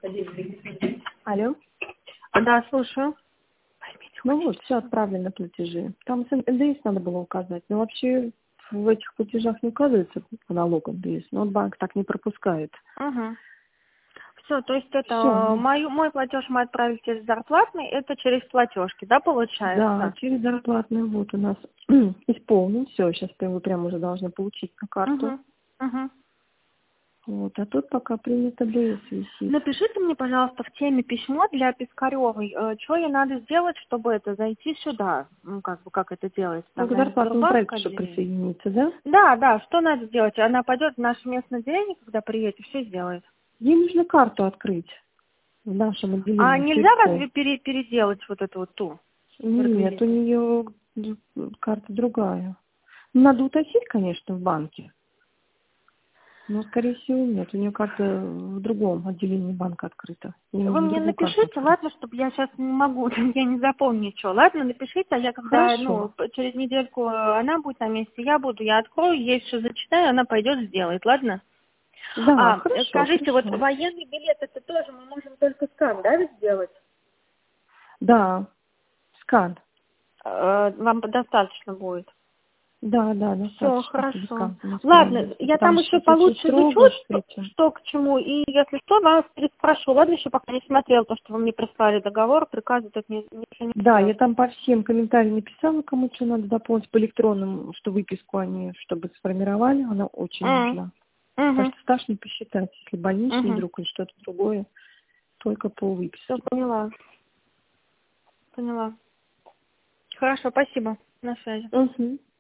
Алло. Да, слушаю. Ну вот, все отправлено на платежи. Там НДС надо было указать. Но вообще в этих платежах не указывается по налогам НДС. Но вот банк так не пропускает. Угу. Все, то есть Все, это мой платеж мы отправили через зарплатный, это через платежки, да, да, получается? через зарплатную вот у нас исполнен. Все, сейчас вы прям уже должны получить на карту. Угу. Угу. Вот, а тут пока принято ДС висит. Напишите мне, пожалуйста, в теме письмо для Пискаревой. Что ей надо сделать, чтобы это зайти сюда? Ну, как бы, как это делать? Ну, Там, к наверное, зарплатному Сбербанк проекту, чтобы отделение? присоединиться, да? Да, да, что надо сделать? Она пойдет в наше местное отделение, когда приедет, и все сделает. Ей нужно карту открыть в нашем А отделении нельзя Тверской. разве переделать вот эту вот ту Нет, у реквизиты? нее карта другая. Надо уточнить, конечно, в банке. Но, скорее всего, нет. У нее карта в другом отделении банка открыта. Ей Вы нужно мне другую карту напишите, открыть. ладно, чтобы я сейчас не могу, я не запомню ничего. Ладно, напишите, а я когда, Хорошо. через недельку она будет на месте, я буду, я открою, ей все зачитаю, она пойдет сделает, ладно? Да, хорошо, Скажите, вот хорошо. военный билет, это тоже мы можем только скан, да, сделать? Да, скан. Вам достаточно будет. Да, Все, достаточно, чтобы хорошо. скан у нас Ладно, проводился. я Потому там что еще сейчас очень получше изучу, строго с этим. что к чему, и если что, вас переспрошу. Ладно, еще пока не смотрела то, что вы мне прислали договор, приказы, тут ничего не Да, успела. я там по всем комментариям написала, кому что надо дополнить по электронному, что выписку они, чтобы сформировали, она очень нужна. Потому Угу, что стаж не посчитать, если больничный угу. вдруг или что-то другое, только по Все, выписке. поняла. Хорошо, спасибо. На связи. Угу.